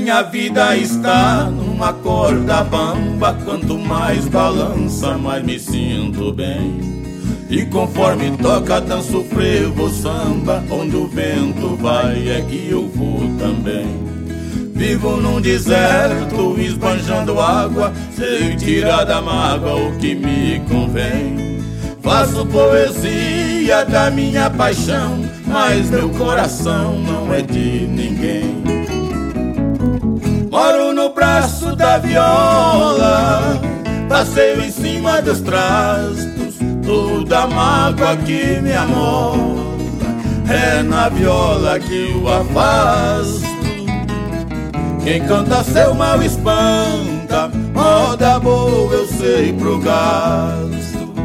Minha vida está numa corda bamba, quanto mais balança, mais me sinto bem. E conforme toca, danço, frevo, samba, onde o vento vai é que eu vou também. Vivo num deserto, esbanjando água, sei tirar da mágoa o que me convém. Faço poesia da minha paixão, mas meu coração não é de ninguém. Moro no braço da viola, passeio em cima dos trastos, toda mágoa que me amola é na viola que eu afasto. Quem canta seu mal espanta, moda boa eu sei pro gasto.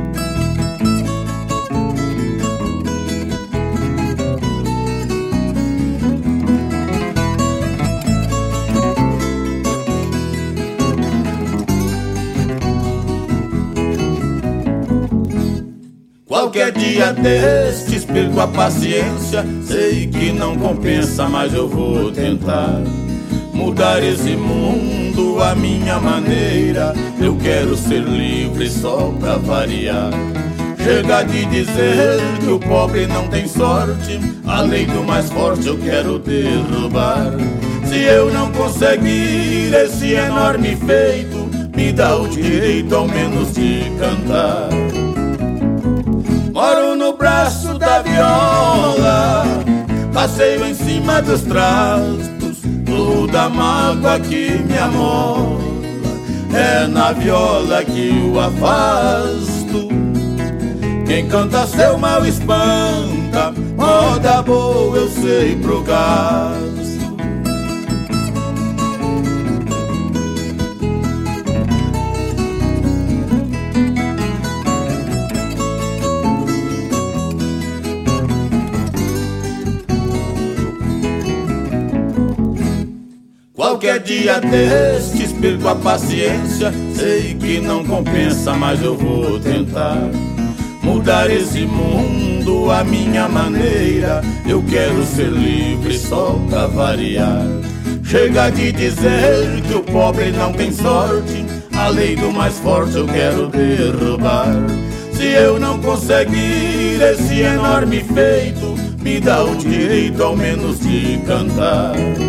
Qualquer dia destes perco a paciência, sei que não compensa, mas eu vou tentar mudar esse mundo à minha maneira. Eu quero ser livre só pra variar. Chega de dizer que o pobre não tem sorte, a lei do mais forte eu quero derrubar. Se eu não conseguir esse enorme feito, me dá o direito ao menos de cantar. Moro no braço da viola, passeio em cima dos trastos, toda mágoa que me amola é na viola que eu afasto. Quem canta seu mal espanta, moda boa eu sei pro gasto. Qualquer dia destes perco a paciência, sei que não compensa, mas eu vou tentar mudar esse mundo à minha maneira. Eu quero ser livre só pra variar. Chega de dizer que o pobre não tem sorte, a lei do mais forte eu quero derrubar. Se eu não conseguir esse enorme feito, me dá o direito ao menos de cantar.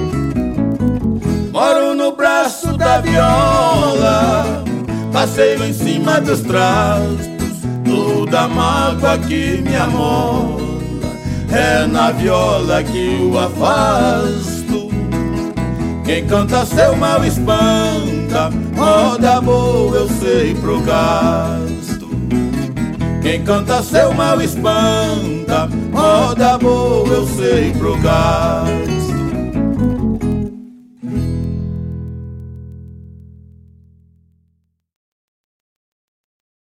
Moro no braço da viola, passeio em cima dos trastos, toda mágoa que me amola é na viola que eu afasto. Quem canta seu mal espanta, moda boa eu sei pro gasto. Quem canta seu mal espanta, moda boa eu sei pro gasto.